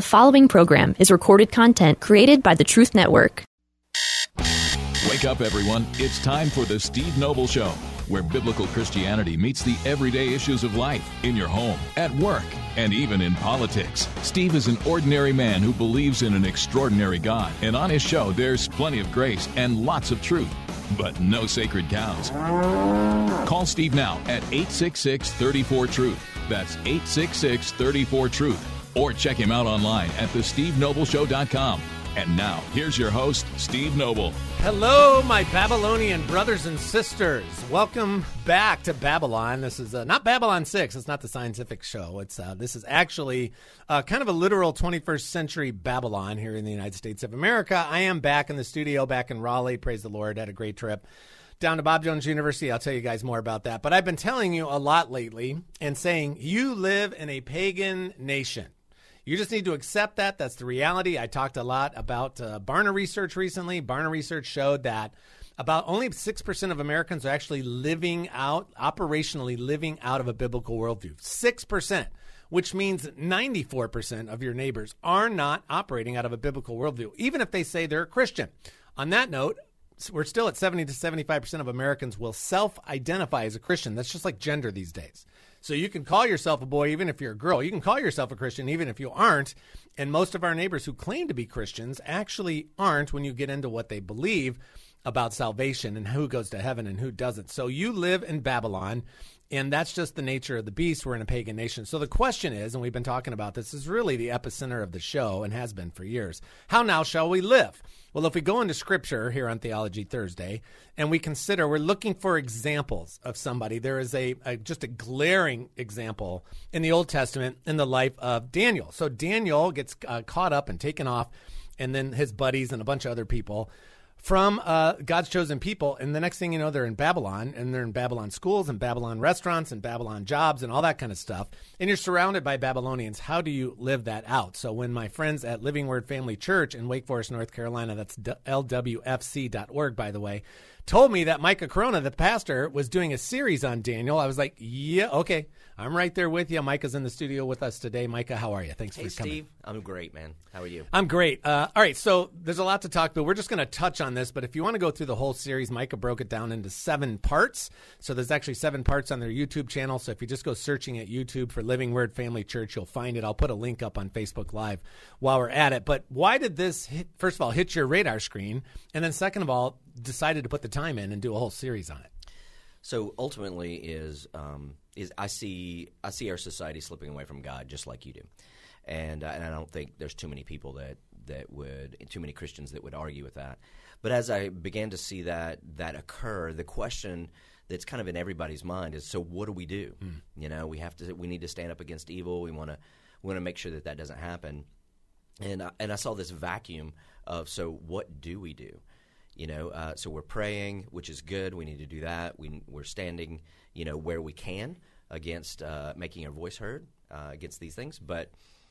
The following program is recorded content created by the Truth Network. Wake up, everyone. It's time for the Steve Noble Show, where biblical Christianity meets the everyday issues of life in your home, at work, and even in politics. Steve is an ordinary man who believes in an extraordinary God, and on his show, there's plenty of grace and lots of truth, but no sacred cows. Call Steve now at 866-34-TRUTH. That's 866-34-TRUTH. Or check him out online at thestevenobleshow.com. And now, here's your host, Steve Noble. Hello, my Babylonian brothers and sisters. Welcome back to Babylon. This is not Babylon 6. It's not the scientific show. This is actually kind of a literal 21st century Babylon here in the United States of America. I am back in the studio, back in Raleigh. Praise the Lord. Had a great trip down to Bob Jones University. I'll tell you guys more about that. But I've been telling you a lot lately and saying you live in a pagan nation. You just need to accept that. That's the reality. I talked a lot about Barna Research recently. Barna Research showed that about only 6% of Americans are actually operationally living out of a biblical worldview. 6%, which means 94% of your neighbors are not operating out of a biblical worldview, even if they say they're a Christian. On that note, we're still at 70 to 75% of Americans will self-identify as a Christian. That's just like gender these days. So you can call yourself a boy even if you're a girl. You can call yourself a Christian even if you aren't. And most of our neighbors who claim to be Christians actually aren't when you get into what they believe about salvation and who goes to heaven and who doesn't. So you live in Babylon, and that's just the nature of the beast. We're in a pagan nation. So the question is, and we've been talking about this, is really the epicenter of the show and has been for years. How now shall we live? Well, if we go into Scripture here on Theology Thursday and we consider, we're looking for examples of somebody. There is just a glaring example in the Old Testament in the life of Daniel. So Daniel gets caught up and taken off, and then his buddies and a bunch of other people from God's chosen people. And the next thing you know, they're in Babylon, and they're in Babylon schools and Babylon restaurants and Babylon jobs and all that kind of stuff. And you're surrounded by Babylonians. How do you live that out? So when my friends at Living Word Family Church in Wake Forest, North Carolina, that's lwfc.org, by the way, told me that Micah Corona, the pastor, was doing a series on Daniel, I was like, yeah, okay, I'm right there with you. Micah's in the studio with us today. Micah, how are you? Thanks for coming. Hey, Steve. I'm great, man. How are you? I'm great. All right, so there's a lot to talk about. We're just going to touch on this, but if you want to go through the whole series, Micah broke it down into 7 parts. So there's actually 7 parts on their YouTube channel. So if you just go searching at YouTube for Living Word Family Church, you'll find it. I'll put a link up on Facebook Live while we're at it. But why did this, first of all, hit your radar screen? And then second of all, decided to put the time in and do a whole series on it? So ultimately is I see our society slipping away from God just like you do, and I don't think there's too many people too many Christians that would argue with that. But as I began to see that occur, the question that's kind of in everybody's mind is, so what do we do? You know, we need to stand up against evil. We want to make sure that doesn't happen. And I saw this vacuum of, so what do we do? You know, so we're praying, which is good. We need to do that. We're standing, you know, where we can against making our voice heard against these things. But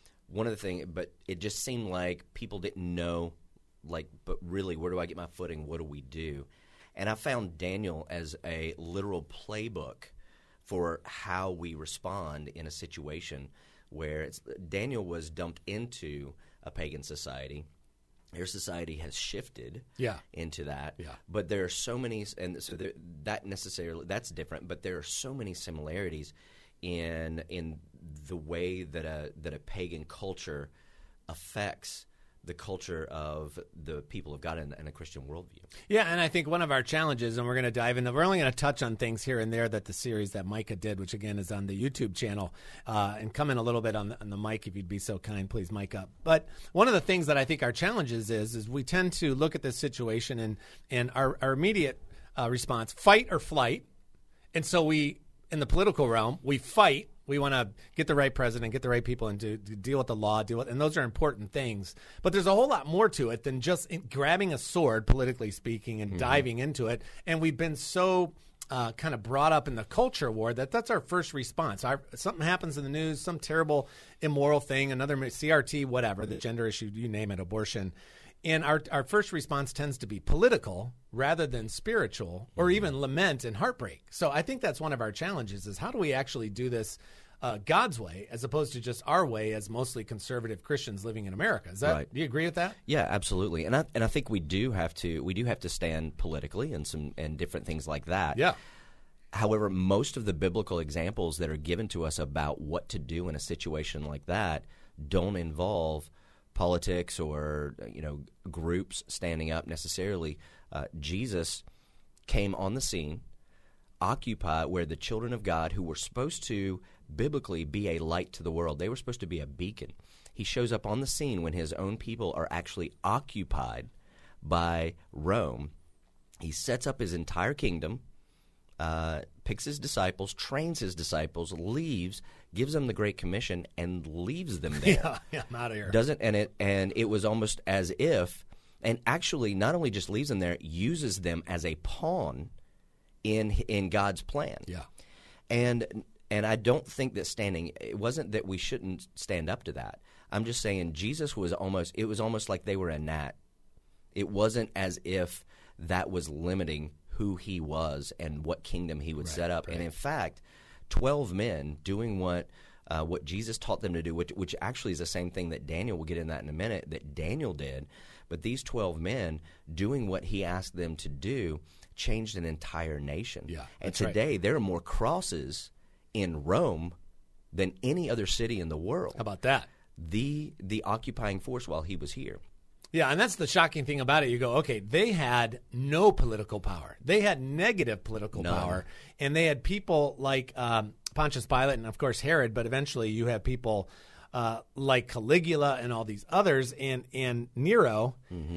it just seemed like people didn't know, but really, where do I get my footing? What do we do? And I found Daniel as a literal playbook for how we respond in a situation where Daniel was dumped into a pagan society. Their society has shifted into that, but there are so many, and so that's different. But there are so many similarities in the way that a pagan culture affects the culture of the people of God and a Christian worldview. Yeah, and I think one of our challenges, and we're going to dive into, we're only going to touch on things here and there that the series that Micah did, which again is on the YouTube channel, and come in a little bit on the mic if you'd be so kind, please, Micah. But one of the things that I think our challenges is we tend to look at this situation and our immediate response, fight or flight. And so in the political realm, we fight. We want to get the right president, get the right people, and to deal with the law, and those are important things. But there's a whole lot more to it than just grabbing a sword, politically speaking, and diving into it. And we've been so kind of brought up in the culture war that's our first response. Something happens in the news, some terrible, immoral thing, another CRT, whatever, the gender issue, you name it, abortion. And our first response tends to be political rather than spiritual or even lament and heartbreak. So I think that's one of our challenges is how do we actually do this God's way as opposed to just our way as mostly conservative Christians living in America. Is that? Right. Do you agree with that? Yeah, absolutely. And I think we do have to stand politically and different things like that. Yeah. However, most of the biblical examples that are given to us about what to do in a situation like that don't involve politics or groups standing up necessarily. Jesus came on the scene, occupy where the children of God, who were supposed to biblically be a light to the world, they were supposed to be a beacon. He shows up on the scene when his own people are actually occupied by Rome. He sets up his entire kingdom, picks his disciples, trains his disciples, leaves, gives them the Great Commission, and leaves them there. Yeah, I'm out of here. And it was almost as if, and actually not only just leaves them there, uses them as a pawn in God's plan. Yeah. And I don't think that it wasn't that we shouldn't stand up to that. I'm just saying Jesus was almost like they were a gnat. It wasn't as if that was limiting who he was and what kingdom he would set up. Right. And in fact, 12 men doing what Jesus taught them to do, which actually is the same thing that Daniel, we'll get in that in a minute, that Daniel did. But these 12 men doing what he asked them to do changed an entire nation. Yeah, and today there are more crosses in Rome than any other city in the world. How about that? The occupying force while he was here. Yeah, and that's the shocking thing about it. You go, okay, they had no political power. They had negative political power, and they had people like Pontius Pilate and, of course, Herod, but eventually you have people like Caligula and all these others and Nero,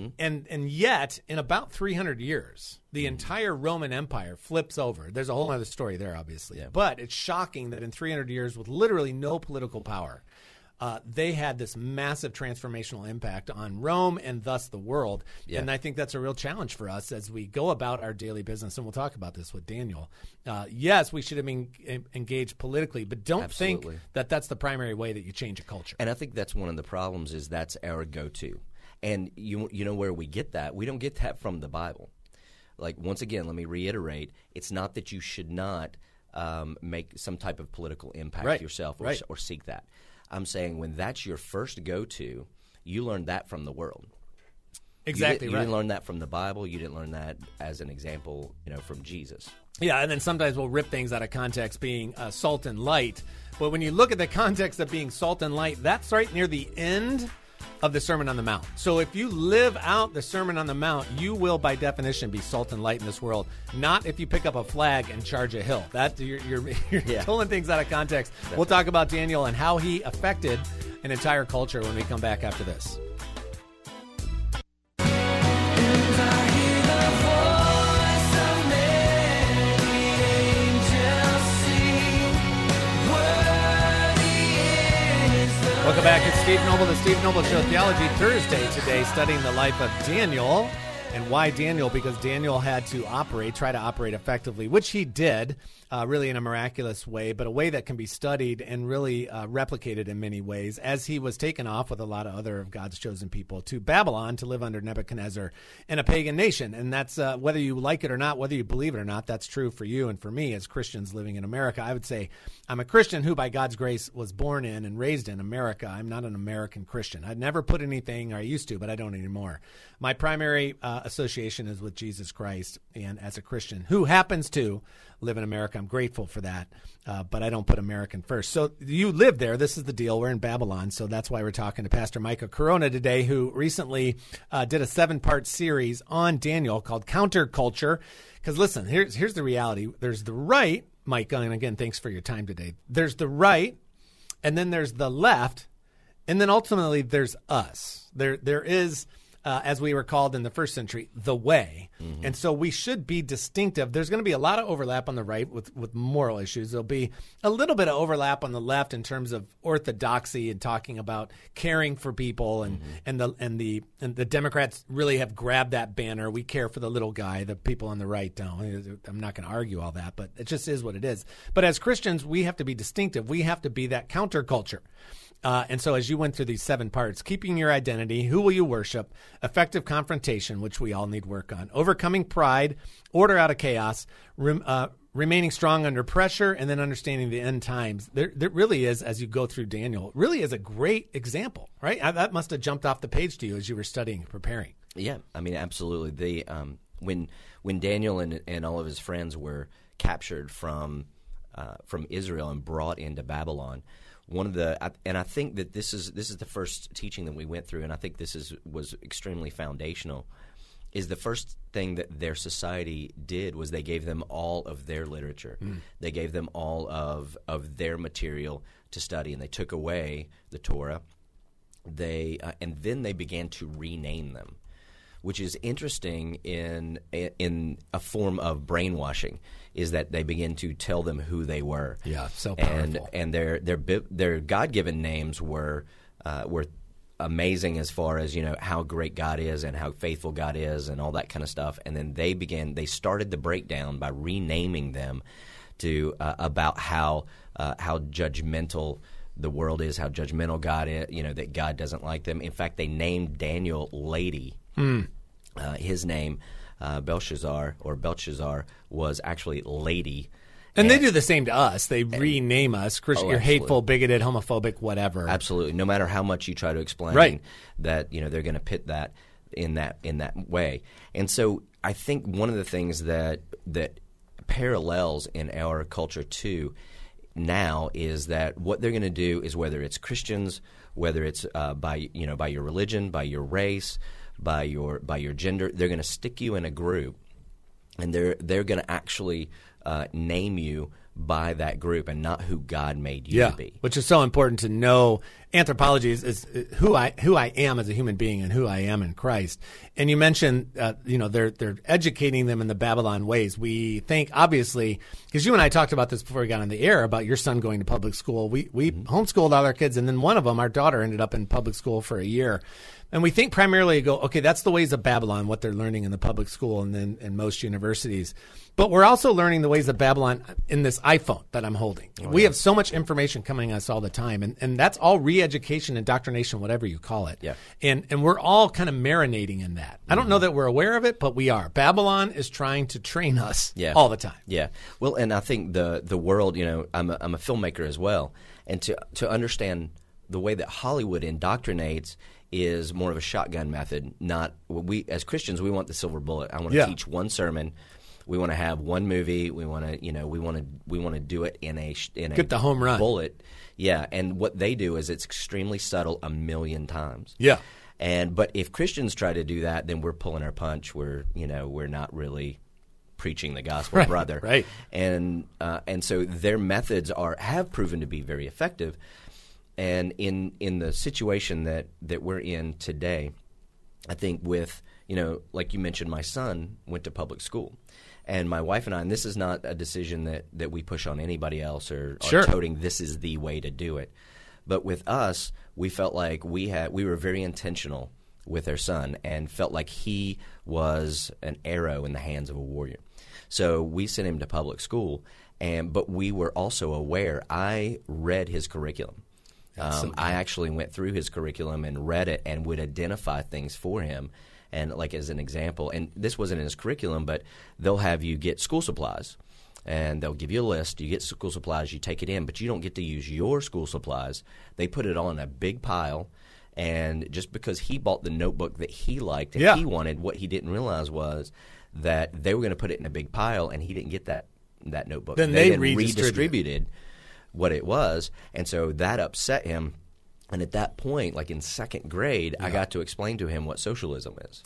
and yet in about 300 years, the entire Roman Empire flips over. There's a whole other story there, obviously, but it's shocking that in 300 years with literally no political power, they had this massive transformational impact on Rome and thus the world. Yeah. And I think that's a real challenge for us as we go about our daily business. And we'll talk about this with Daniel. Yes, we should have been engaged politically, but don't think that that's the primary way that you change a culture. And I think that's one of the problems is that's our go-to. And you know where we get that? We don't get that from the Bible. Like, once again, let me reiterate, it's not that you should not make some type of political impact yourself or seek that. I'm saying when that's your first go-to, you learn that from the world. Exactly. You didn't learn that from the Bible. You didn't learn that as an example, from Jesus. Yeah, and then sometimes we'll rip things out of context being salt and light. But when you look at the context of being salt and light, that's right near the end of the Sermon on the Mount. So if you live out the Sermon on the Mount, you will, by definition, be salt and light in this world. Not if you pick up a flag and charge a hill. That you're pulling things out of context. Definitely. We'll talk about Daniel and how he affected an entire culture when we come back after this. Welcome back. It's Steve Noble, the Steve Noble Show, Theology Thursday today, studying the life of Daniel. And why Daniel? Because Daniel had to try to operate effectively, which he did, really in a miraculous way, but a way that can be studied and really replicated in many ways, as he was taken off with a lot of other of God's chosen people to Babylon to live under Nebuchadnezzar in a pagan nation. And that's, whether you like it or not, whether you believe it or not, that's true for you and for me as Christians living in America. I would say I'm a Christian who, by God's grace, was born in and raised in America. I'm not an American Christian. I'd never put anything, or I used to, but I don't anymore. My primary association is with Jesus Christ, and as a Christian who happens to live in America, I'm grateful for that, but I don't put American first. So you live there. This is the deal. We're in Babylon, so that's why we're talking to Pastor Micah Corona today, who recently did a 7-part series on Daniel called Counterculture. Because listen, here's the reality. There's the right, Micah, and again, thanks for your time today. There's the right, and then there's the left, and then ultimately there's us. There is... as we were called in the first century, the way. Mm-hmm. And so we should be distinctive. There's going to be a lot of overlap on the right with moral issues. There'll be a little bit of overlap on the left in terms of orthodoxy and talking about caring for people. And the Democrats really have grabbed that banner. We care for the little guy. The people on the right don't. I'm not going to argue all that, but it just is what it is. But as Christians, we have to be distinctive. We have to be that counterculture. And so as you went through these 7 parts, keeping your identity, who will you worship, effective confrontation, which we all need work on, overcoming pride, order out of chaos, remaining strong under pressure, and then understanding the end times. There really is, as you go through Daniel, really is a great example, right? That must have jumped off the page to you as you were studying and preparing. Yeah, I mean, absolutely. When Daniel and all of his friends were captured from Israel and brought into Babylon, and I think that this is the first teaching that we went through, and I think this was extremely foundational. Is the first thing that their society did was they gave them all of their literature. They gave them all of their material to study, and they took away the Torah. And then they began to rename them, which is interesting in a form of brainwashing, is that they begin to tell them who they were. Yeah, so powerful. And their God-given names were amazing as far as, how great God is and how faithful God is and all that kind of stuff. And then they started the breakdown by renaming them to about how judgmental the world is, how judgmental God is, that God doesn't like them. In fact, they named Daniel Lady. His name, Belshazzar, was actually Lady. And they do the same to us. They rename us. You're hateful, bigoted, homophobic, whatever. Absolutely. No matter how much you try to explain that, they're going to pit that in that way. And so I think one of the things that parallels in our culture too now is that what they're going to do is, whether it's Christians, whether it's by your religion, by your race, by your gender, they're going to stick you in a group, and they're going to actually name you by that group and not who God made you to be. Which is so important to know. Anthropology is who I am as a human being and who I am in Christ. And you mentioned, they're educating them in the Babylon ways. We think, obviously, because you and I talked about this before we got on the air, about your son going to public school. We homeschooled all our kids, and then one of them, our daughter, ended up in public school for a year. And we think primarily okay, that's the ways of Babylon, what they're learning in the public school and then in most universities. But we're also learning the ways of Babylon in this iPhone that I'm holding. We have so much information coming at us all the time, and that's all re-education, indoctrination, whatever you call it. Yeah. And we're all kind of marinating in that. I don't know that we're aware of it, but we are. Babylon is trying to train us all the time. Yeah. Well, and I think the world, I'm a filmmaker as well, and to understand the way that Hollywood indoctrinates is more of a shotgun method. Not we as Christians, we want the silver bullet. I want to teach one sermon. We want to have one movie. We want to, we want to do it in a get the home run bullet. Yeah, and what they do is it's extremely subtle 1,000,000 times. Yeah, but if Christians try to do that, then we're pulling our punch. We're not really preaching the gospel, brother. Right. And so their methods have proven to be very effective. And in the situation that we're in today, I think with, like you mentioned, my son went to public school. And my wife and I, and this is not a decision that we push on anybody else or toting this is the way to do it. But with us, we felt like we were very intentional with our son and felt like he was an arrow in the hands of a warrior. So we sent him to public school, but we were also aware. I read his curriculum. I actually went through his curriculum and read it and would identify things for him. And like as an example, and this wasn't in his curriculum, but they'll have you get school supplies. And they'll give you a list. You get school supplies, you take it in, but you don't get to use your school supplies. They put it all in a big pile. And just because he bought the notebook that he liked and he wanted, what he didn't realize was that they were going to put it in a big pile, and he didn't get that notebook. Then they redistributed what it was, and so that upset him. And at that point, like in second grade, I got to explain to him what socialism is.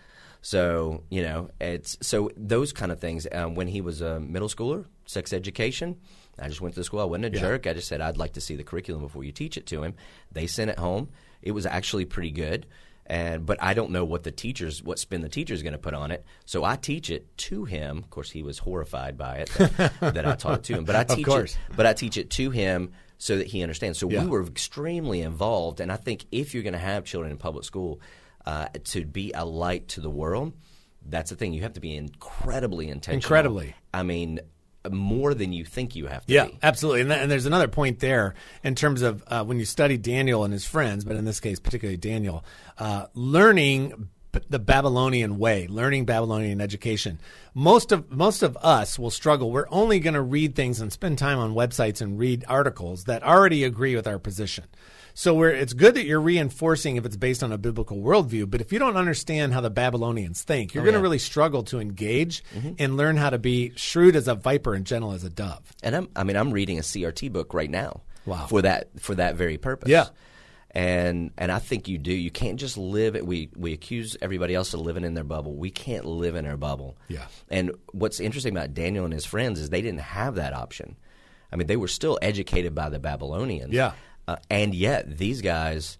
So, it's those kind of things. When he was a middle schooler, sex education, I just went to the school. I wasn't a jerk. I just said, I'd like to see the curriculum before you teach it to him. They sent it home. It was actually pretty good. But I don't know what spin the teacher's going to put on it. So I teach it to him. Of course, he was horrified by it that I taught it to him. But I teach it to him so that he understands. So we were extremely involved. And I think if you're going to have children in public school, to be a light to the world, that's the thing. You have to be incredibly intentional. Incredibly. I mean, more than you think you have to be. Yeah, absolutely. And there's another point there in terms of when you study Daniel and his friends, but in this case particularly Daniel, learning the Babylonian way, learning Babylonian education. Most of us will struggle. We're only going to read things and spend time on websites and read articles that already agree with our position. So it's good that you're reinforcing if it's based on a biblical worldview, but if you don't understand how the Babylonians think, you're going to really struggle to engage and learn how to be shrewd as a viper and gentle as a dove. And I'm reading a CRT book right now. Wow. For that very purpose. Yeah. And I think you do. You can't just live – we accuse everybody else of living in their bubble. We can't live in our bubble. Yeah. And what's interesting about Daniel and his friends is they didn't have that option. I mean, they were still educated by the Babylonians. Yeah. And yet these guys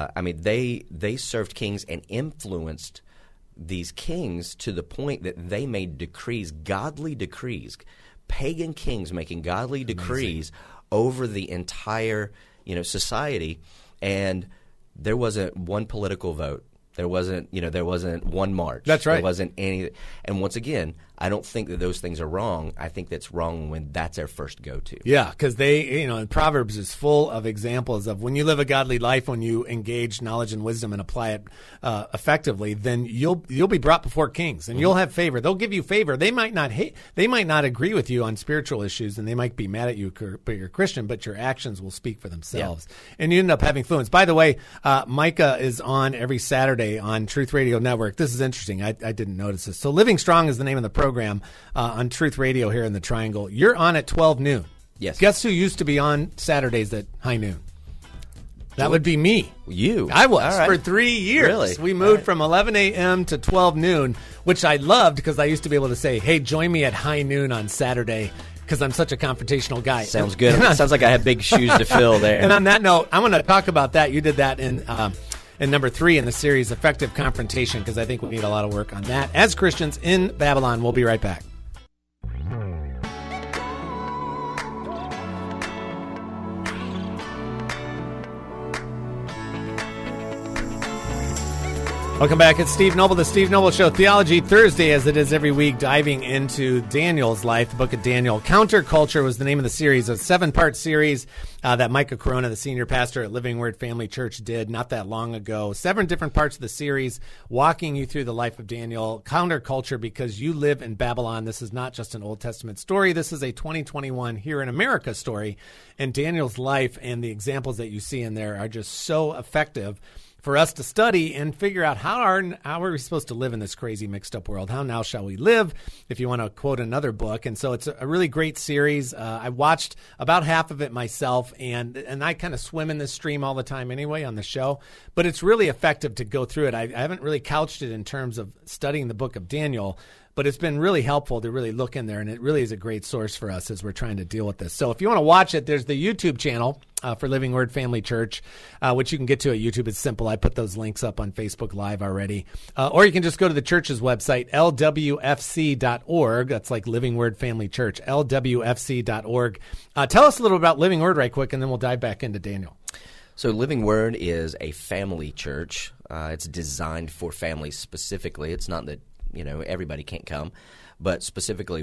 they served kings and influenced these kings to the point that they made decrees, godly decrees, pagan kings making godly decrees over the entire society. And there wasn't one political vote. There wasn't one march. That's right. There wasn't any. And once again, I don't think that those things are wrong. I think that's wrong when that's our first go-to. Yeah, because and Proverbs is full of examples of when you live a godly life, when you engage knowledge and wisdom and apply it effectively, then you'll be brought before kings and you'll have favor. They'll give you favor. They might not agree with you on spiritual issues and they might be mad at you, but you're Christian, but your actions will speak for themselves. Yeah. And you end up having influence. By the way, Micah is on every Saturday on Truth Radio Network. This is interesting. I didn't notice this. So Living Strong is the name of the program on Truth Radio here in the Triangle. You're on at 12 noon. Yes. Guess who used to be on Saturdays at high noon? That would be me. You. I was for 3 years. Really? We moved from 11 a.m. to 12 noon, which I loved because I used to be able to say, hey, join me at high noon on Saturday because I'm such a confrontational guy. Sounds good. Sounds like I have big shoes to fill there. And on that note, I want to talk about that. You did that in number 3 in the series, Effective Confrontation, because I think we need a lot of work on that as Christians in Babylon. We'll be right back. Welcome back. It's Steve Noble, the Steve Noble Show, Theology Thursday, as it is every week, diving into Daniel's life, the book of Daniel. Counterculture was the name of the series, a 7-part series that Micah Corona, the senior pastor at Living Word Family Church, did not that long ago. 7 different parts of the series, walking you through the life of Daniel. Counterculture, because you live in Babylon. This is not just an Old Testament story. This is a 2021 here in America story. And Daniel's life and the examples that you see in there are just so effective for us to study and figure out how are we supposed to live in this crazy mixed up world? How now shall we live? If you want to quote another book. And so it's a really great series. I watched about half of it myself, and I kind of swim in this stream all the time anyway on the show. But it's really effective to go through it. I haven't really couched it in terms of studying the book of Daniel, but it's been really helpful to really look in there, and it really is a great source for us as we're trying to deal with this. So if you want to watch it, there's the YouTube channel for Living Word Family Church, which you can get to at YouTube. It's simple. I put those links up on Facebook Live already. Or you can just go to the church's website, lwfc.org. That's like Living Word Family Church, lwfc.org. Tell us a little about Living Word right quick, and then we'll dive back into Daniel. So Living Word is a family church. It's designed for families specifically. It's not that everybody can't come, but specifically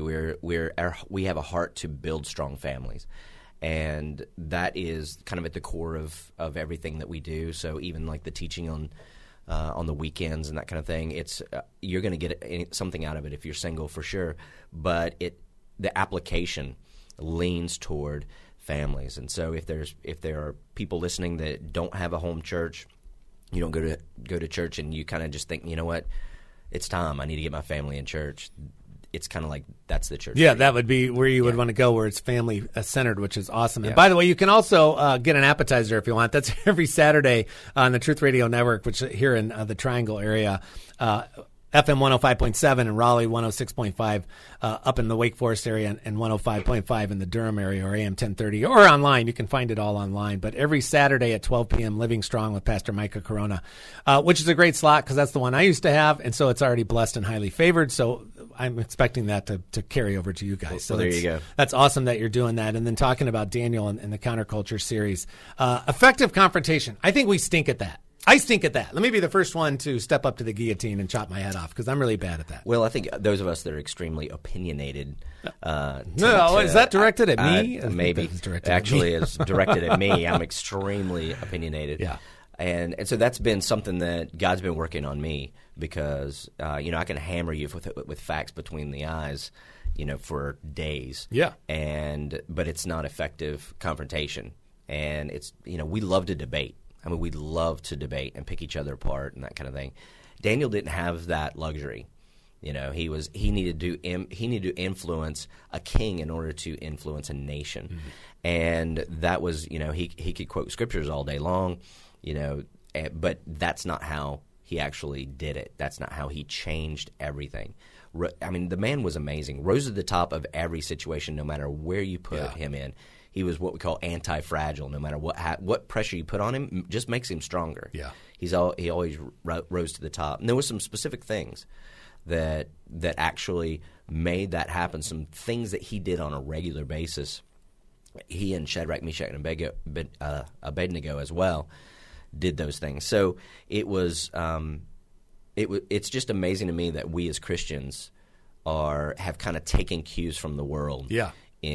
we have a heart to build strong families, and that is kind of at the core of everything that we do. So even like the teaching on the weekends and that kind of thing, it's you're going to get something out of it if you're single for sure, but the application leans toward families. And so if there are people listening that don't have a home church, you don't go to church, and you kind of just think, you know what, it's time. I need to get my family in church. It's kind of like that's the church. Yeah, that would be where you would want to go, where it's family-centered, which is awesome. And by the way, you can also get an appetizer if you want. That's every Saturday on the Truth Radio Network, which is here in the Triangle area. FM 105.7 in Raleigh, 106.5 up in the Wake Forest area, and 105.5 in the Durham area, or AM 1030, or online. You can find it all online. But every Saturday at 12 p.m., Living Strong with Pastor Micah Corona, which is a great slot because that's the one I used to have, and so it's already blessed and highly favored. So I'm expecting that to carry over to you guys. So there you go. That's awesome that you're doing that. And then talking about Daniel and the Counterculture series. Effective confrontation. I think we stink at that. I stink at that. Let me be the first one to step up to the guillotine and chop my head off because I'm really bad at that. Well, I think those of us that are extremely opinionated. Is that directed at me? Maybe. Actually, it's directed at me. I'm extremely opinionated. Yeah. And so that's been something that God's been working on me because, I can hammer you with facts between the eyes, for days. Yeah. But it's not effective confrontation. And it's, we love to debate. I mean, we love to debate and pick each other apart and that kind of thing. Daniel didn't have that luxury. He needed to influence a king in order to influence a nation. Mm-hmm. And that was, he could quote scriptures all day long, but that's not how he actually did it. That's not how he changed everything. I mean, the man was amazing. Rose to the top of every situation, no matter where you put him in. He was what we call anti-fragile. No matter what pressure you put on him, just makes him stronger. Yeah, he always rose to the top. And there were some specific things that actually made that happen. Some things that he did on a regular basis. He and Shadrach, Meshach, and Abednego as well did those things. So it was. It's just amazing to me that we as Christians have kind of taken cues from the world. Yeah.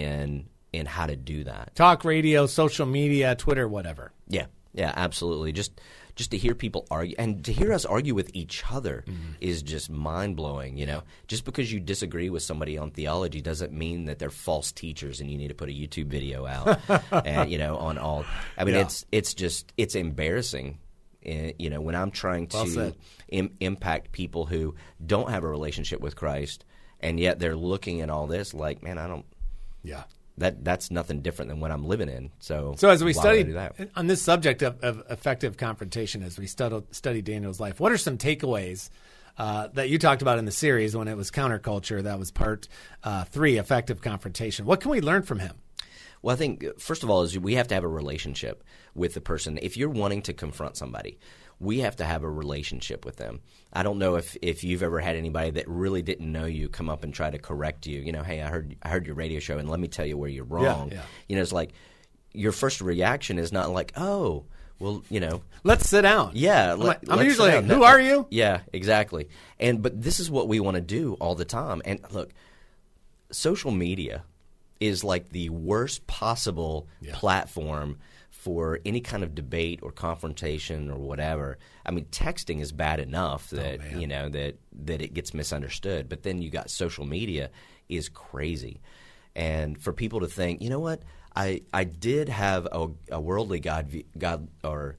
In how to do that. Talk radio, social media, Twitter, whatever. Yeah, absolutely. Just to hear people argue and to hear us argue with each other is just mind-blowing, Just because you disagree with somebody on theology doesn't mean that they're false teachers and you need to put a YouTube video out and, on all. I mean, it's embarrassing. When I'm trying to impact people who don't have a relationship with Christ and yet they're looking at all this like, man, I don't. Yeah. That's nothing different than what I'm living in. So as we study on this subject of effective confrontation, as we study Daniel's life, what are some takeaways that you talked about in the series when it was counterculture? That was part 3, effective confrontation. What can we learn from him? Well, I think first of all is we have to have a relationship with the person. If you're wanting to confront somebody, we have to have a relationship with them. I don't know if you've ever had anybody that really didn't know you come up and try to correct you. Hey, I heard your radio show, and let me tell you where you're wrong. Yeah. It's like your first reaction is not like, oh, well, let's sit down. Yeah, I'm usually like, who are you? Yeah, exactly. But this is what we want to do all the time. And look, social media is like the worst possible platform for any kind of debate or confrontation or whatever. I mean, texting is bad enough that that it gets misunderstood, but then you got social media is crazy. And for people to think, you know what, I did have a worldly God or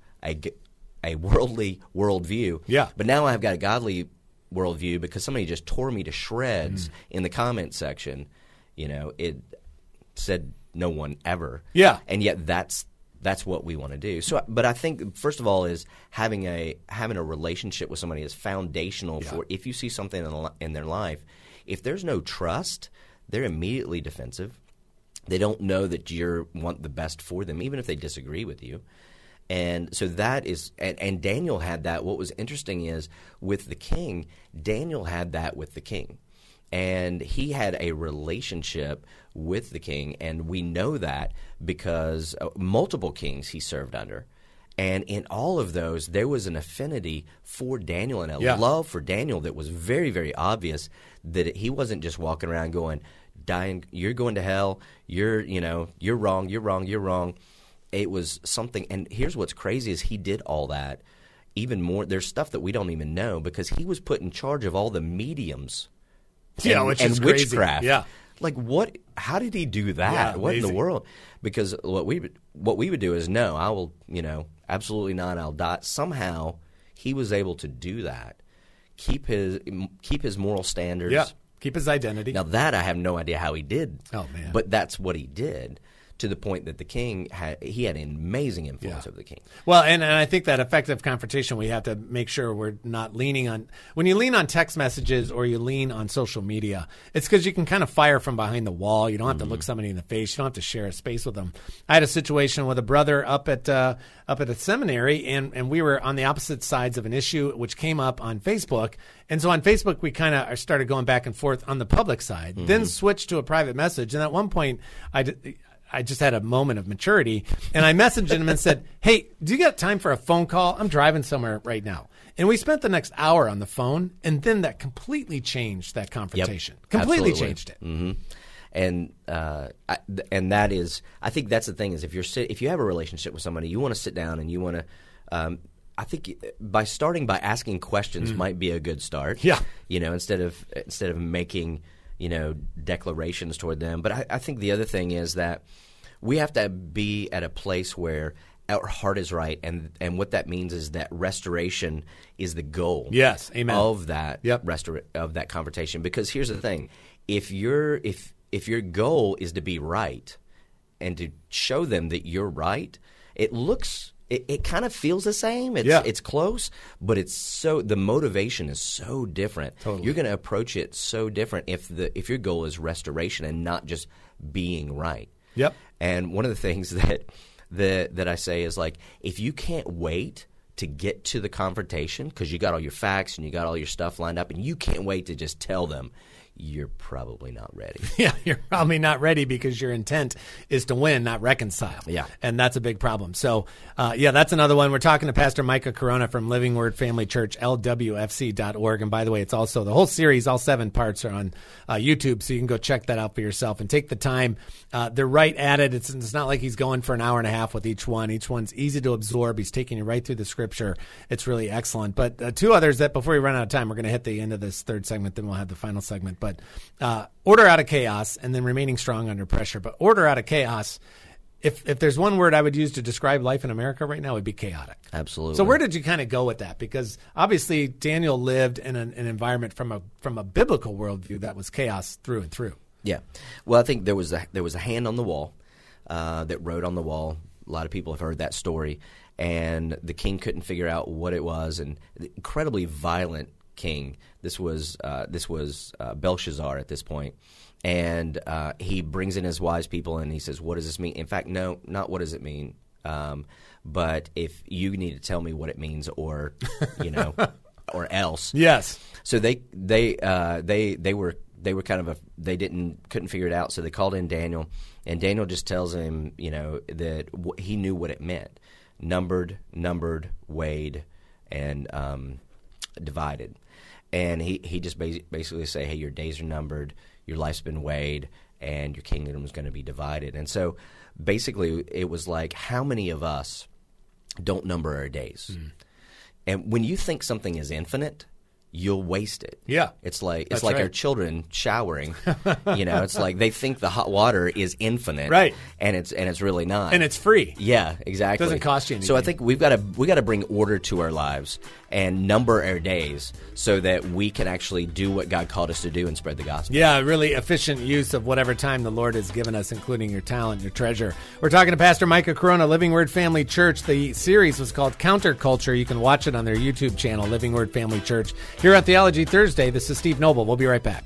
a worldly worldview, but now I've got a godly worldview because somebody just tore me to shreds in the comment section. It said no one ever. Yeah, and yet that's what we want to do. So, but I think first of all is having a relationship with somebody is foundational for if you see something in their life. If there's no trust, they're immediately defensive. They don't know that you want the best for them, even if they disagree with you. And so that is, and Daniel had that. What was interesting is with the king, Daniel had that with the king. And he had a relationship with the king, and we know that because multiple kings he served under. And in all of those, there was an affinity for Daniel and a love for Daniel that was very, very obvious, that he wasn't just walking around going, dying, you're going to hell, you're wrong, you're wrong, you're wrong. It was something, and here's what's crazy is he did all that. Even more, there's stuff that we don't even know because he was put in charge of all the mediums. Which is witchcraft. Crazy. Yeah, like what? How did he do that? Yeah, what in the world? Because what we would do is no, I will, absolutely not. I'll die. Somehow he was able to do that, keep his moral standards, keep his identity. Now that I have no idea how he did. Oh man! But that's what he did. To the point that the king had an amazing influence over the king. Well, and I think that effective confrontation, we have to make sure we're not leaning on – when you lean on text messages or you lean on social media, it's because you can kind of fire from behind the wall. You don't have to look somebody in the face. You don't have to share a space with them. I had a situation with a brother up at a seminary, and we were on the opposite sides of an issue which came up on Facebook. And so on Facebook, we kind of started going back and forth on the public side, then switched to a private message. And at one point, I just had a moment of maturity, and I messaged him and said, hey, do you got time for a phone call? I'm driving somewhere right now. And we spent the next hour on the phone, and then that completely changed that confrontation. Completely changed it. Mm-hmm. And that is, I think that's the thing is if you have a relationship with somebody, you want to sit down and you want to I think by starting by asking questions might be a good start. Yeah. Instead of making, declarations toward them. But I think the other thing is that we have to be at a place where our heart is right, and what that means is that restoration is the goal. Yes, amen. Of that Yep. of that confrontation. Because here's the thing: if your goal is to be right and to show them that you're right, it kind of feels the same. It's close, but the motivation is so different. Totally. You're going to approach it so different if your goal is restoration and not just being right. Yep. And one of the things that I say is, like, if you can't wait to get to the confrontation because you got all your facts and you got all your stuff lined up and you can't wait to just tell them, you're probably not ready. Yeah, you're probably not ready because your intent is to win, not reconcile. Yeah. And that's a big problem. So, that's another one. We're talking to Pastor Micah Corona from Living Word Family Church, LWFC.org. And by the way, it's also the whole series, all 7 parts are on YouTube, so you can go check that out for yourself and take the time. They're right at it. It's not like he's going for an hour and a half with each one. Each one's easy to absorb. He's taking you right through the scripture. It's really excellent. But 2 others that before we run out of time, we're going to hit the end of this 3rd segment, then we'll have the final segment. But order out of chaos and then remaining strong under pressure. But order out of chaos, if there's one word I would use to describe life in America right now, it would be chaotic. Absolutely. So where did you kind of go with that? Because obviously Daniel lived in an environment from a biblical worldview that was chaos through and through. Yeah. Well, I think there was a hand on the wall that wrote on the wall. A lot of people have heard that story. And the king couldn't figure out what it was. And the incredibly violent king. This was Belshazzar at this point. And he brings in his wise people and he says, what does this mean? In fact, no, not what does it mean. But if you need to tell me what it means or, or else. Yes. So they were couldn't figure it out. So they called in Daniel, and Daniel just tells him, that he knew what it meant: numbered, weighed, and divided. And he just basically say, hey, your days are numbered, your life's been weighed, and your kingdom is going to be divided. And so basically it was like, how many of us don't number our days? And when you think something is infinite, you'll waste it. Yeah. It's like right. Our children showering. It's like they think the hot water is infinite. Right. And it's really not. And it's free. Yeah, exactly. It doesn't cost you anything. So I think we got to bring order to our lives and number our days so that we can actually do what God called us to do and spread the gospel. Yeah, really efficient use of whatever time the Lord has given us, including your talent, your treasure. We're talking to Pastor Micah Corona, Living Word Family Church. The series was called Counterculture. You can watch it on their YouTube channel, Living Word Family Church. Here on Theology Thursday, this is Steve Noble. We'll be right back.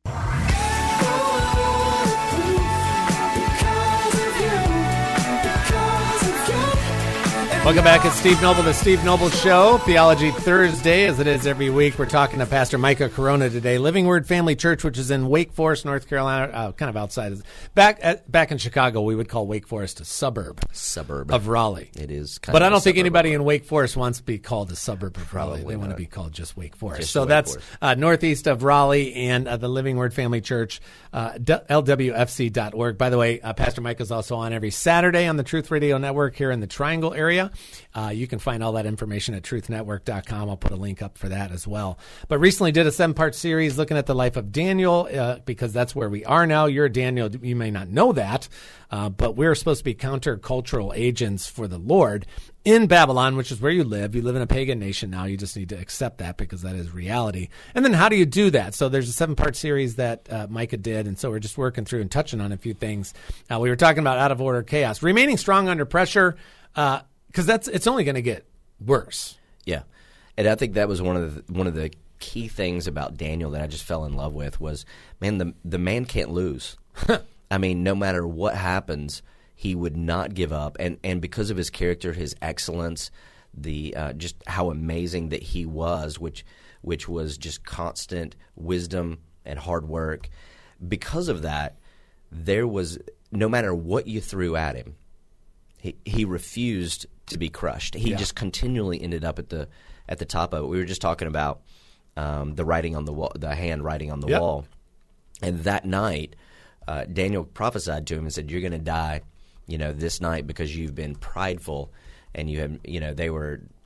Welcome back. It's Steve Noble, the Steve Noble Show, Theology Thursday, as it is every week. We're talking to Pastor Micah Corona today, Living Word Family Church, which is in Wake Forest, North Carolina, kind of outside. Back in Chicago, we would call Wake Forest a suburb of Raleigh. It is kind but of I don't think suburb anybody in Wake Forest wants to be called a suburb of Raleigh. Probably They want to not. be called just Wake Forest. Just So Wake that's Forest. northeast of Raleigh, and the Living Word Family Church, LWFC.org. By the way, Pastor Micah is also on every Saturday on the Truth Radio Network here in the Triangle area. You can find all that information at truthnetwork.com. I'll put a link up for that as well. But recently did a 7-part series looking at the life of Daniel because that's where we are now. You're Daniel. You may not know that, but we're supposed to be countercultural agents for the Lord in Babylon, which is where you live. You live in a pagan nation now. You just need to accept that because that is reality. And then how do you do that? So there's a 7-part series that Micah did, and so we're just working through and touching on a few things. We were talking about out of order chaos, remaining strong under pressure, because it's only going to get worse. Yeah, and I think that was one of the key things about Daniel that I just fell in love with was, man, the man can't lose. I mean, no matter what happens, he would not give up, and because of his character, his excellence, the just how amazing that he was, which was just constant wisdom and hard work. Because of that, there was no matter what you threw at him, he refused to be crushed. He just continually ended up at the top of it. We were just talking about the writing on the wall, the hand writing on the wall, and that night, Daniel prophesied to him and said, "You're going to die, this night because you've been prideful, and you have, they were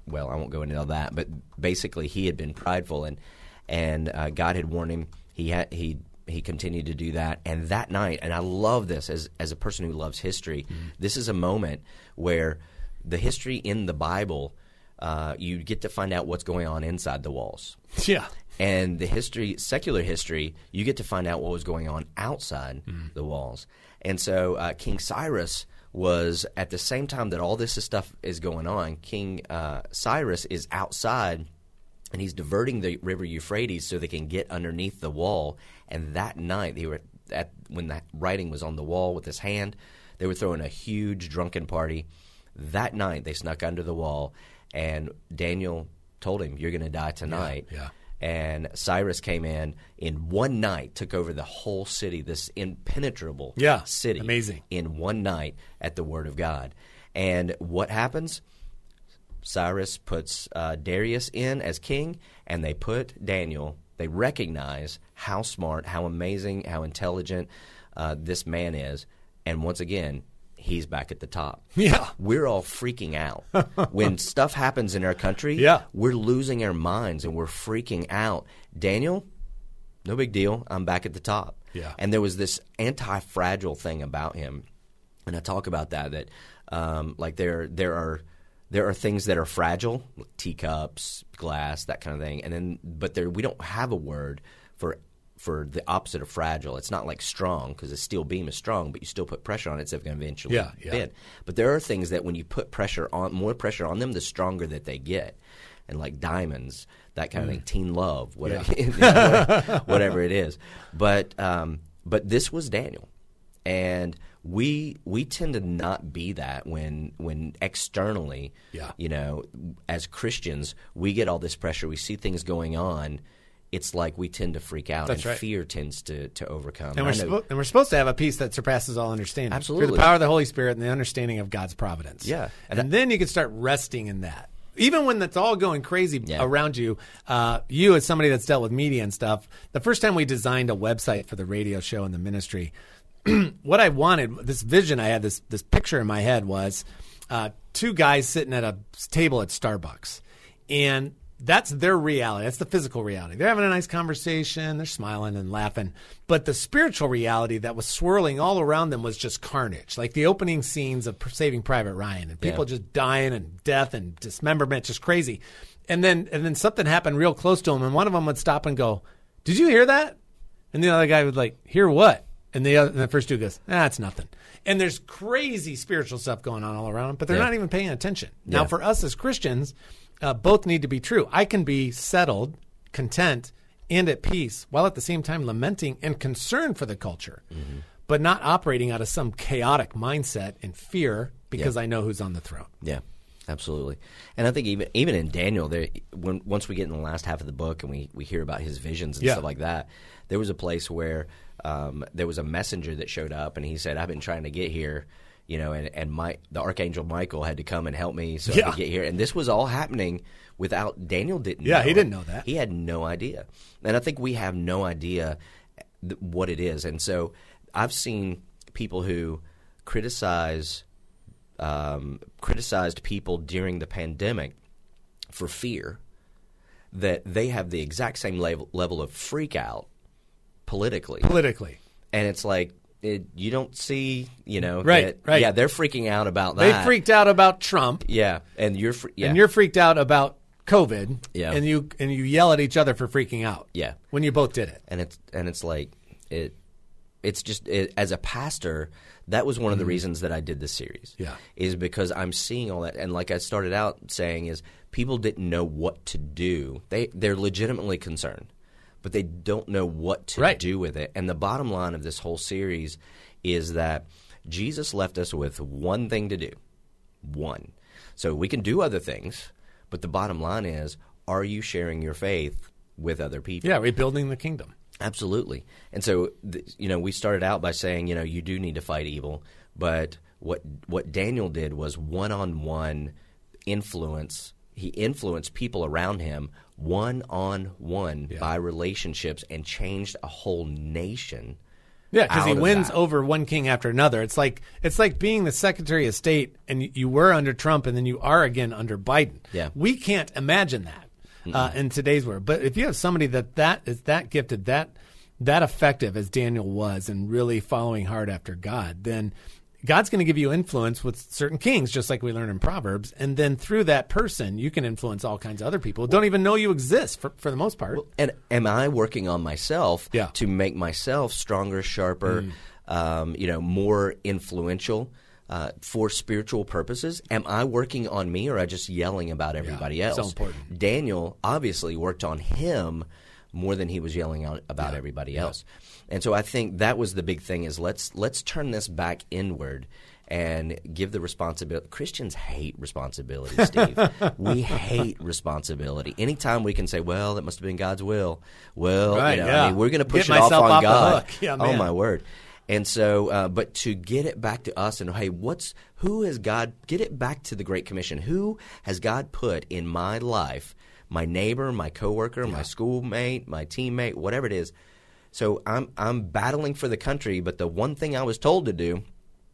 well, I won't go into all that, but basically he had been prideful, and God had warned him. He continued to do that, and that night, and I love this as a person who loves history. This is a moment where the history in the Bible, you get to find out what's going on inside the walls. Yeah. And the history, secular history, you get to find out what was going on outside the walls. And so King Cyrus was, at the same time that all this stuff is going on, King Cyrus is outside, and he's diverting the river Euphrates so they can get underneath the wall. And that night, when the writing was on the wall with his hand, they were throwing a huge drunken party. That night, they snuck under the wall, and Daniel told him, "You're going to die tonight." Yeah. And Cyrus came in one night, took over the whole city, this impenetrable city. Amazing. In one night at the word of God. And what happens? Cyrus puts Darius in as king, and they put Daniel. They recognize how smart, how amazing, how intelligent this man is. And once again, he's back at the top. Yeah. We're all freaking out. When stuff happens in our country, we're losing our minds and we're freaking out. Daniel, no big deal. I'm back at the top. Yeah. And there was this anti-fragile thing about him. And I talk about that like there are things that are fragile, teacups, glass, that kind of thing. And then but we don't have a word for the opposite of fragile. It's not like strong, because a steel beam is strong, but you still put pressure on it, it's going to eventually bend. But there are things that when you put more pressure on them, the stronger that they get. And like diamonds, that kind of thing, teen love, whatever, whatever it is. But this was Daniel. And we tend to not be that when externally, as Christians, we get all this pressure. We see things going on. It's like we tend to freak out, and fear tends to overcome. And we're supposed to have a peace that surpasses all understanding. Absolutely. Through the power of the Holy Spirit and the understanding of God's providence. Yeah. And then you can start resting in that. Even when that's all going crazy around you, you as somebody that's dealt with media and stuff, the first time we designed a website for the radio show and the ministry, what I wanted, this vision I had, this picture in my head was two guys sitting at a table at Starbucks. And that's their reality. That's the physical reality. They're having a nice conversation. They're smiling and laughing. But the spiritual reality that was swirling all around them was just carnage. Like the opening scenes of Saving Private Ryan, and people just dying and death and dismemberment, just crazy. And then something happened real close to them, and one of them would stop and go, "Did you hear that?" And the other guy would like, "Hear what?" And the first dude goes, "It's nothing." And there's crazy spiritual stuff going on all around them, but they're not even paying attention. Now, for us as Christians, both need to be true. I can be settled, content, and at peace, while at the same time lamenting and concerned for the culture, but not operating out of some chaotic mindset and fear because I know who's on the throne. Yeah, absolutely. And I think even in Daniel, once we get in the last half of the book and we hear about his visions and stuff like that, there was a place where there was a messenger that showed up, and he said, "I've been trying to get here." And the Archangel Michael had to come and help me so I could get here. And this was all happening without Daniel didn't know. Yeah, he didn't know that. He had no idea. And I think we have no idea what it is. And so I've seen people who criticized people during the pandemic for fear that they have the exact same level of freak out politically. And it's like, you don't see, right. Yeah, they're freaking out about that. They freaked out about Trump. Yeah, and you're freaked out about COVID. Yeah, and you yell at each other for freaking out. Yeah, when you both did it. And it's like it's just as a pastor, that was one of the reasons that I did this series. Yeah, is because I'm seeing all that, and like I started out saying, is people didn't know what to do. They're legitimately concerned, but they don't know what to do with it. And the bottom line of this whole series is that Jesus left us with one thing to do. One. So we can do other things, but the bottom line is, are you sharing your faith with other people? Yeah, rebuilding the kingdom. Absolutely. And so, we started out by saying, you do need to fight evil, but what Daniel did was one-on-one influence. He influenced people around him one-on-one by relationships and changed a whole nation Yeah, because he out of wins that. over one king after another. It's like being the Secretary of State, and you were under Trump, and then you are again under Biden. Yeah. We can't imagine that in today's world. But if you have somebody that is that gifted, that effective as Daniel was, and really following hard after God, then God's going to give you influence with certain kings, just like we learn in Proverbs. And then through that person, you can influence all kinds of other people who don't even know you exist for the most part. And am I working on myself Yeah. to make myself stronger, sharper, more influential for spiritual purposes? Am I working on me, or am I just yelling about everybody else? so important. Daniel obviously worked on him more than he was yelling out about everybody else. And so I think that was the big thing, is let's turn this back inward and give the responsibility. Christians hate responsibility, Steve. We hate responsibility. Anytime we can say, well, that must have been God's will. Well, Right, I mean, we're going to push Get it off myself on off the God. hook. Yeah, oh, man. my word. And so, but to get it back to us, and hey, who has God, get it back to the Great Commission. Who has God put in my life, my neighbor, my coworker, my schoolmate, my teammate, whatever it is? So I'm battling for the country, but the one thing I was told to do,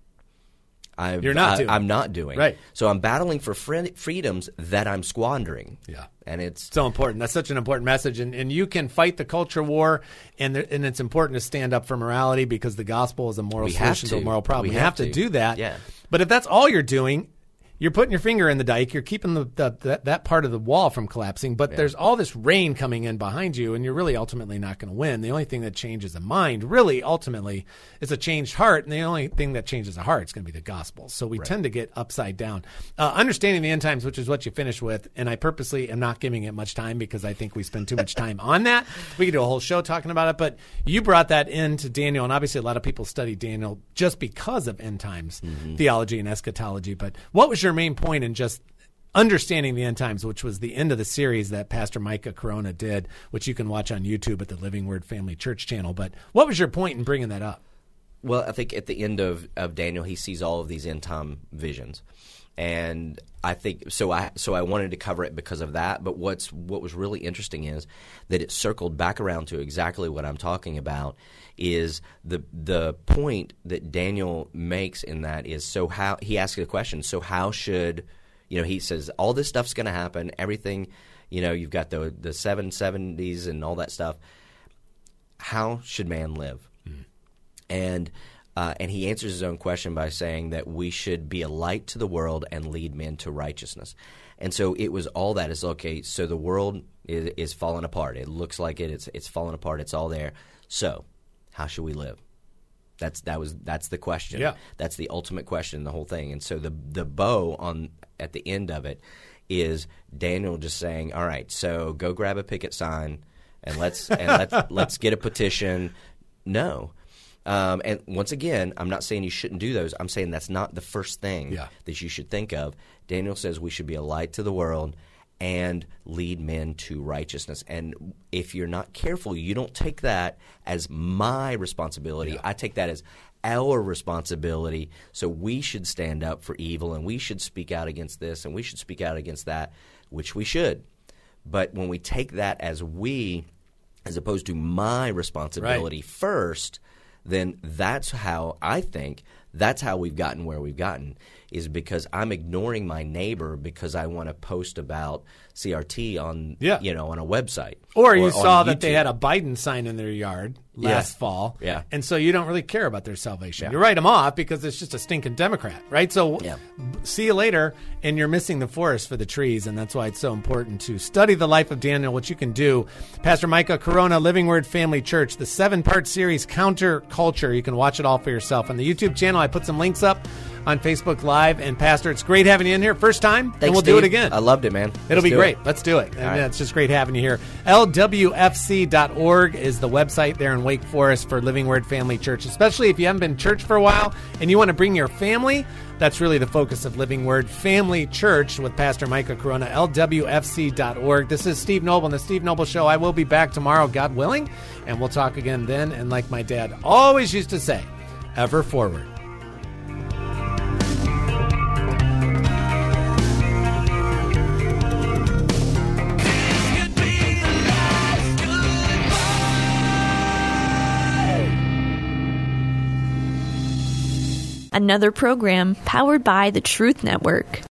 You're not doing. I'm not doing. Right. So I'm battling for freedoms that I'm squandering. Yeah. And it's so important. That's such an important message. And you can fight the culture war, and it's important to stand up for morality, because the gospel is a moral We have solution to a to. moral problem. We You have have to to. do that. Yeah. But if that's all you're doing, you're putting your finger in the dike. You're keeping that part of the wall from collapsing. But there's all this rain coming in behind you, and you're really ultimately not going to win. The only thing that changes a mind, really, ultimately, is a changed heart. And the only thing that changes a heart is going to be the gospel. So we tend to get upside down. Understanding the end times, which is what you finished with, and I purposely am not giving it much time because I think we spend too much time on that. We could do a whole show talking about it. But you brought that into Daniel, and obviously a lot of people study Daniel just because of end times theology and eschatology. But what was your main point in just understanding the end times, which was the end of the series that Pastor Micah Corona did, which you can watch on YouTube at the Living Word Family Church channel? But what was your point in bringing that up? Well, I think at the end of Daniel, he sees all of these end time visions, and I think so. I wanted to cover it because of that. But what was really interesting is that it circled back around to exactly what I'm talking about. Is the point that Daniel makes in that is, so how he asks a question. So how should, he says all this stuff's going to happen. Everything, you've got the 770s and all that stuff. How should man live? And he answers his own question by saying that we should be a light to the world and lead men to righteousness. And so it was all that is, okay, so the world is falling apart. It looks like it's falling apart. It's all there. So how should we live? That's the question. Yeah. That's the ultimate question in the whole thing. And so the bow at the end of it is Daniel just saying, all right, so go grab a picket sign and let's get a petition. No. And once again, I'm not saying you shouldn't do those. I'm saying that's not the first thing that you should think of. Daniel says we should be a light to the world and lead men to righteousness. And if you're not careful, you don't take that as my responsibility. I take that as our responsibility. So we should stand up for evil, and we should speak out against this, and we should speak out against that, which we should. But when we take that as opposed to my responsibility first, then that's how we've gotten where we've gotten, is because I'm ignoring my neighbor because I want to post about CRT on on a website. Or you saw that YouTube. they had a Biden sign in their yard last fall. Yeah. And so you don't really care about their salvation. Yeah. You write them off because it's just a stinking Democrat, right? So see you later, and you're missing the forest for the trees, and that's why it's so important to study the life of Daniel, which you can do. Pastor Micah Corona, Living Word Family Church, the 7-part series, Counter Culture. You can watch it all for yourself on the YouTube channel. I put some links up on Facebook Live. And Pastor, it's great having you in here. First time, Thanks, and we'll Steve. do it again. I loved it, man. It'll be great. Let's do it. And right. it's just great having you here. LWFC.org is the website there in Wake Forest for Living Word Family Church, especially if you haven't been to church for a while and you want to bring your family. That's really the focus of Living Word Family Church with Pastor Micah Corona, LWFC.org. This is Steve Noble and the Steve Noble Show. I will be back tomorrow, God willing, and we'll talk again then. And like my dad always used to say, ever forward. Another program powered by the Truth Network.